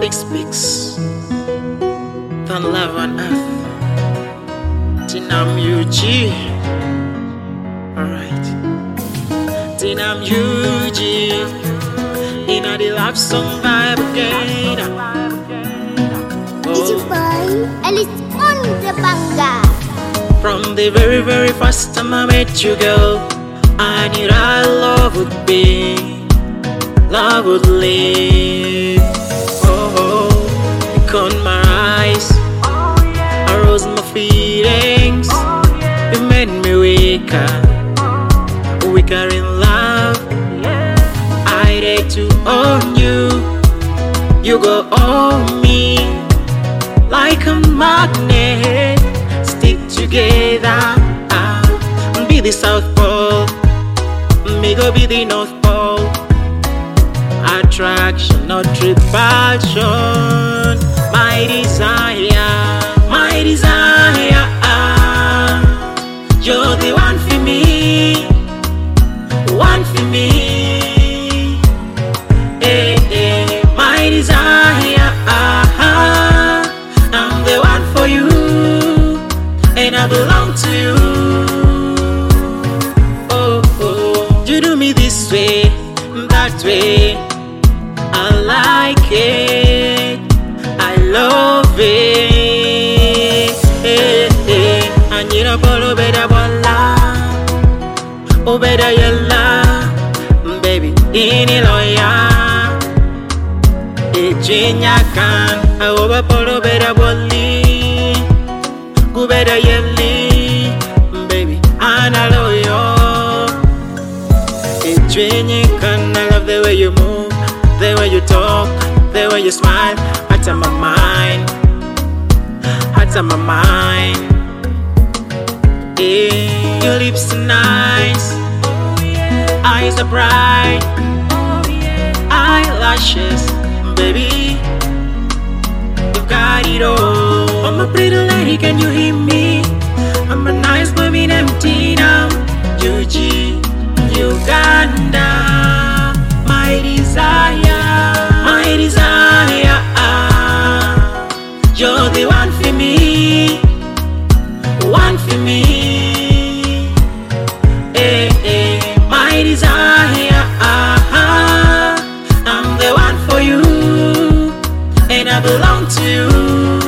speaks than love on earth. Tinam UG. Alright. Tinam UG. In the love song vibe again. It's your boy, Alice on the Banga. From the very, very first time I met you, girl, I knew that love would be, love would live. Oh, you caught my eyes, I rose my feelings. You made me weaker, weaker in love. I dare to own you, you go own me like a magnet. Stick together, be the South Pole, me go be the North Pole. Attraction, not repulsion. My desire, my desire. You're the one for me, one for me. Hey, hey, my desire. I'm the one for you, and I belong to you. Oh, oh, you do me this way, that way. I like it, I love it. Hey, hey. I need a bottle better bola, oh better yella, baby in a lawyer. Ejinya kan, I over bottle better boli, go better yelly, baby and I love you. Ejinya kan, I love the way you move, the way you talk, the way you smile. Out of my mind, out of my mind. Yeah. Your lips are nice, eyes are bright, eyelashes, baby, you've got it all. I'm a pretty lady, can you hear me? I'm a nice boy in empty now. UG, Uganda, my desire, my desire. You're the one for me, one for me. Hey, hey, my desire. I'm the one for you, and I belong to you.